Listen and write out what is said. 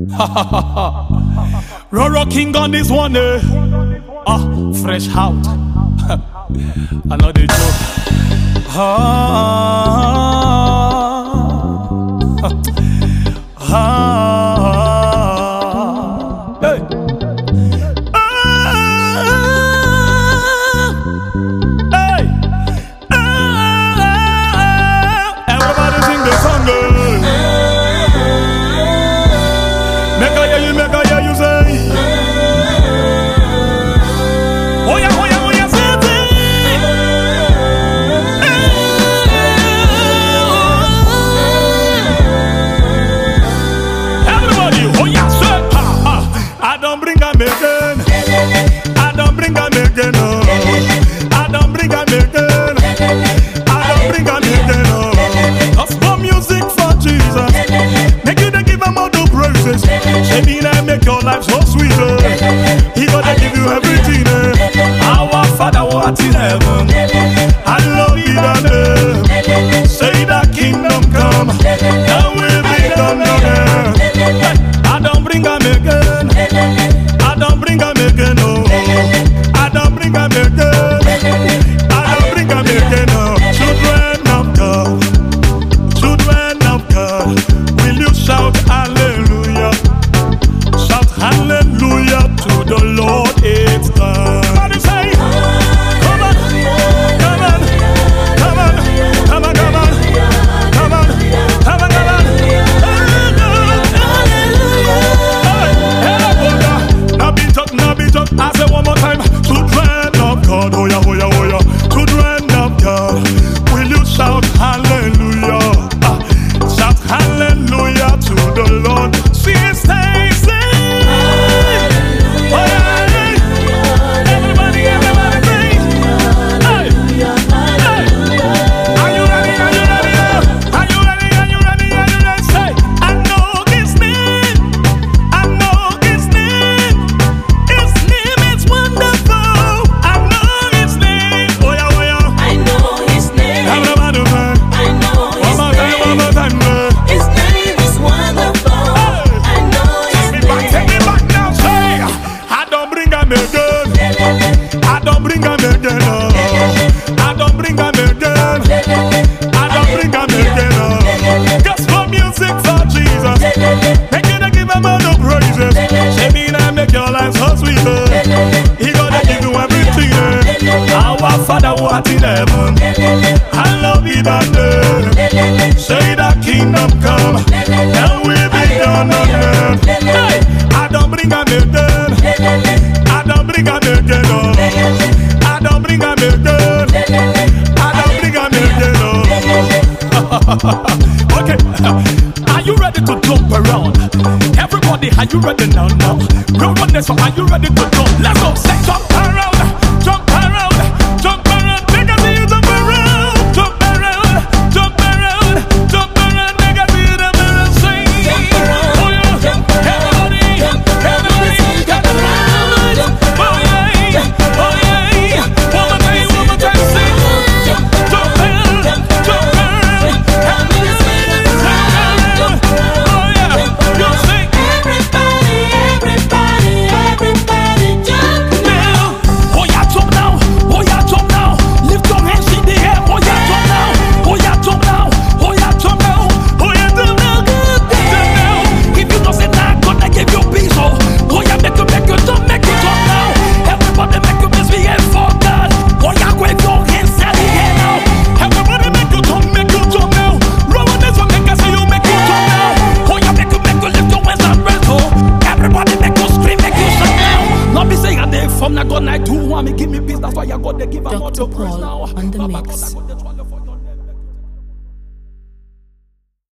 Roro King on this one, fresh out. Another joke. Hey. Everybody sing the song. Make I hear you say. Oh yeah, say it. Everybody, oh yeah, say I don't bring a again. I don't bring a again. No. I don't bring a again. I don't bring a again. No. Gospel music for Jesus. Make you give him all the praises. Maybe I make your life so sweet. He gonna give you everything. Our Father who art in heaven, hallowed be thy name. Say thy kingdom come, thy will be done on earth. I don't bring a again. I don't bring a again. No. I don't bring a again. I don't bring a again. No. Children of God, children of God, will you shout hallelujah? Shout hallelujah to the Lord, it's done. Everybody say, come on, come on, come on, come on, come on, come on, come on, come on. Now be talk, I say one more time. Children of God, oh yeah, oh yeah, oh yeah. Children of God, will you shout hallelujah? Shout hallelujah to the Lord. See it, stay. Father who art in heaven, hallowed be thy name. Say thy kingdom come, thy will be done on earth. Hey, I don't bring a again. I don't bring a again. No. I don't bring a again. I don't bring a again. No. Okay, are you ready to jump around? Everybody, are you ready now? Real one, so are you ready to jump? Let's go, say jump around, jump around. Jump around, make I see you jump around. Jump around, jump around, jump around, make I see you jump around. Sing, jump around, oh yeah, jump around, everybody, jump around, jump around, oh yeah, one more time, sing, jump around, jump around, oh yeah, you sing, everybody, jump now, oh yeah, jump now. Lift your hands in the air, oh yeah, jump now, oh yeah, jump now, oh yeah, jump now, oh yeah, jump now, good now. If you don't say that, gonna give you peace, oh yeah, make you jump now. Everybody make you misbehave for God, oh yeah, wave your hands in the air now. Everybody make you jump now. Roll on this one, make I see you make you jump now. Oh yeah, make you lift your hands and rest, oh. Everybody make you scream, make you shout now. Not be saying I dey from na God night 2 want me give me peace, that's why I got to give a more praise now. On the mix.